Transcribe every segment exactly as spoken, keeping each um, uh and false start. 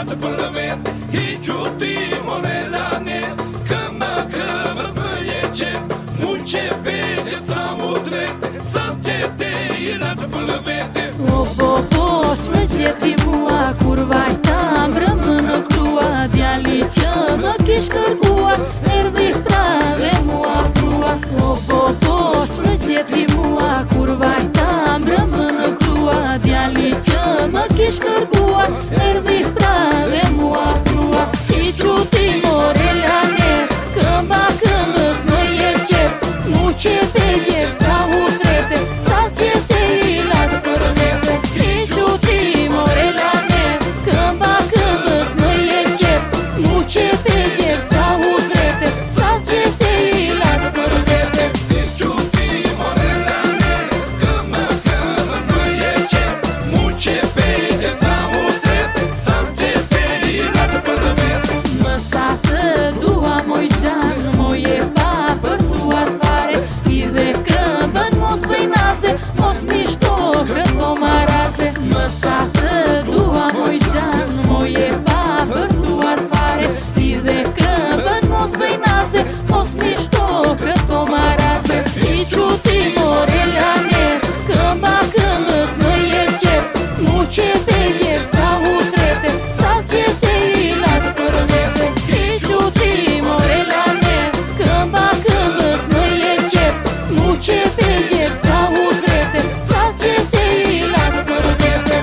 latë për vetë, i quti morela net, këma këmës më je qep, mu qepe gjitha mu drete, sa qete i latë për vete. O po po, shme qeti mua, kur vajta mbrëmë në krua, djali që më kish kërkua, erdhi prave mua frua. O po po, shme qeti mua, kur vajta mbrëmë në krua, djali që më kish kërkua, erdhi prave mua frua. I quti morela net, këmba këmbës më je qep, mu qepe gjep sa u trete, sa qete i laç për vete. I quti morela net, këmba këmbës më je qep, mu qepe gjep sa u trete, sa qete i laç për vete. I quti morela net, këma këmbës më je qep, mu qepe gjitha mu drete, sa qete i latë për vete. Më tha të dua moj gjan, moj e pa për tuar fare, i dhe këmbën mos bëjnase, mos mi shto këto marase. Më tha të dua moj gjan, moj e pa për tuar fare, i dhe këmbën mos bëjnase, mos mi shto këto marase. I quti morela net, këmba këmbës më je qep, mu qepe gjep sa u trete, sa qete i laç për vete. I quti morela net, këmba këmbës më je qep, mu qepe gjep sa u trete, sa qete i laç për vete.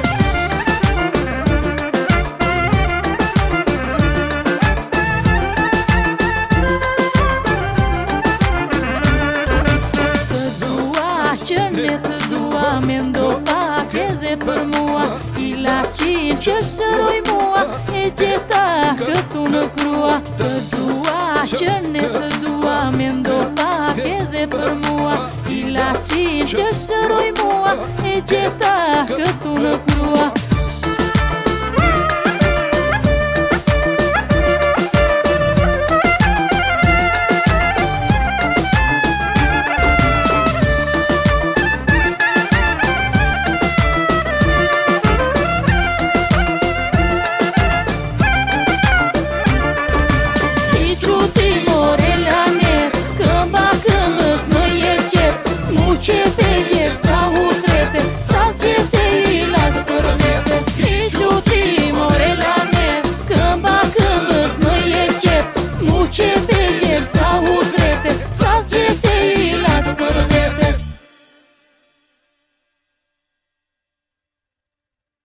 Të dua që ne të dua, mendo pak edhe për mua, i laçin që shëroj mua, e gjeta këtu në krua. Të dua që ne të dua, mendo pak edhe për mua, i laçin që shëroj mua, e gjeta këtu në krua.